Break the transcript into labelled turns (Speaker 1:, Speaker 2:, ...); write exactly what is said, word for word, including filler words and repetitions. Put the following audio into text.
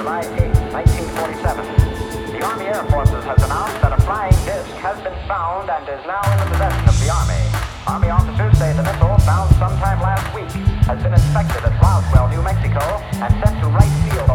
Speaker 1: July eighth, nineteen forty-seven. The Army Air Forces has announced that a flying disc has been found and is now in the possession of the Army. Army officers say the missile, found sometime last week, has been inspected at Roswell, New Mexico, and sent to Wright Field.